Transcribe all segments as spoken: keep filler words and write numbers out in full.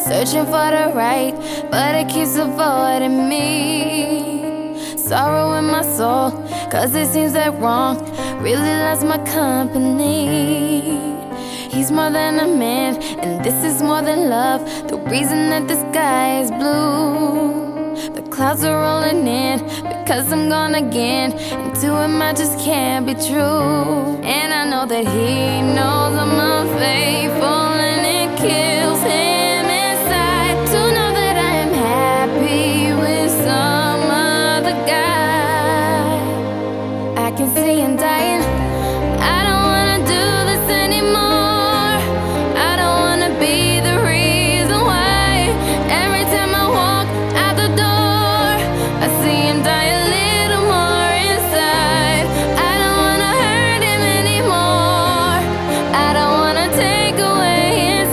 searching for the right, but it keeps avoiding me. Sorrow in my soul, cause it seems that wrong really loves my company. He's more than a man, and this is more than love. The reason that the sky is blue, the clouds are rolling in, because I'm gone again, and to him I just can't be true. And I know that he knows I'm unfaithful, and it kills him inside to know that I am happy with some other guy. I can see him dying. I don't wanna do this anymore. I don't wanna be the reason why every time I walk out the door I see him die a little more inside. I don't wanna hurt him anymore. I don't wanna take away his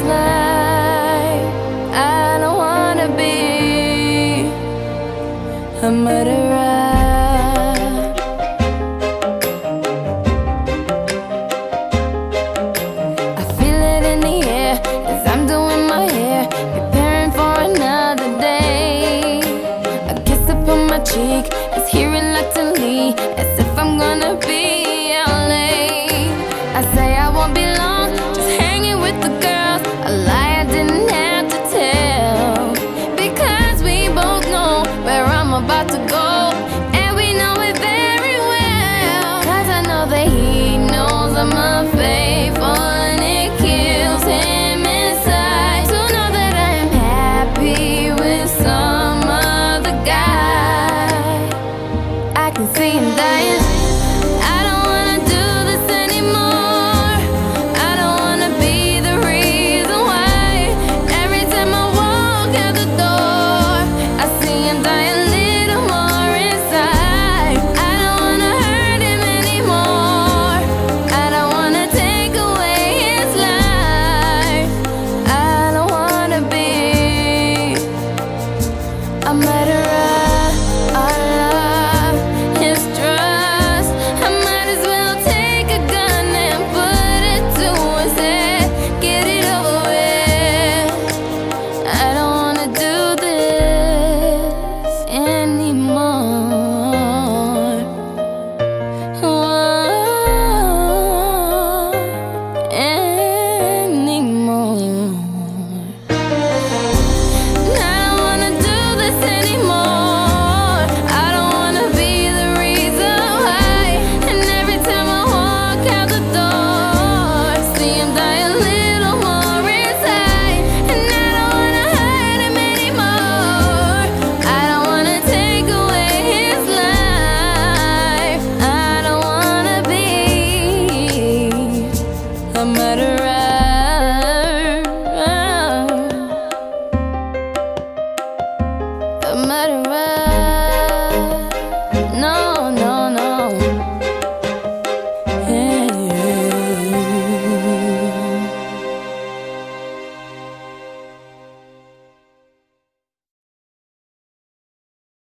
life. I don't wanna be a murderer.